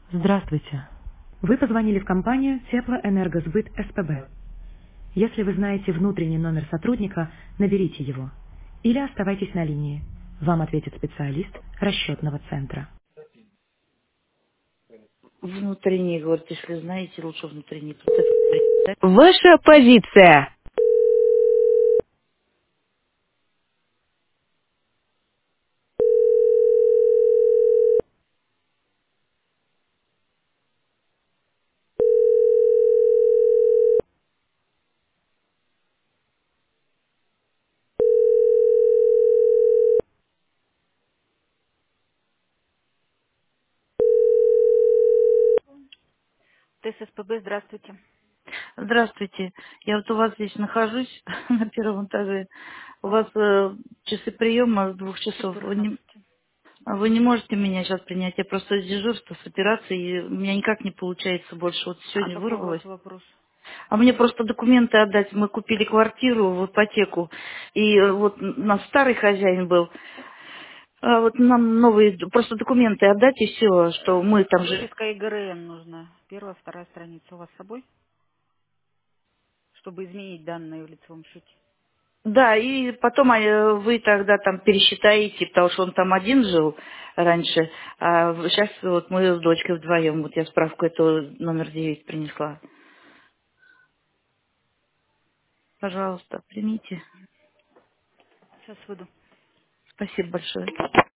Здравствуйте. Вы позвонили в компанию Теплоэнергосбыт СПБ. Если вы знаете внутренний номер сотрудника, наберите его. Или оставайтесь на линии. Вам ответит специалист расчетного центра. Внутренний, говорит, если знаете, лучше внутренний. Ваша позиция. ТССПБ, здравствуйте. Здравствуйте. Я вот у вас здесь нахожусь, на первом этаже. У вас часы приема с 2 часов. Вы не, 14. вы не можете меня сейчас принять. Я просто с дежурства, с операцией, и у меня никак не получается больше. Вот А сегодня какой у вас вырвалась. вопрос? А мне просто документы отдать. Мы купили квартиру в ипотеку. И вот у нас старый хозяин был. А вот нам новые просто документы отдать и все, что мы там же. Выписка ИГРН нужна. Первая, вторая страница у вас с собой, чтобы изменить данные в лицевом счете. Да, и потом вы тогда там пересчитаете, потому что он там один жил раньше, а сейчас вот мы с дочкой вдвоем, вот я справку эту номер 9 принесла. Пожалуйста, примите. Сейчас выйду. Спасибо большое.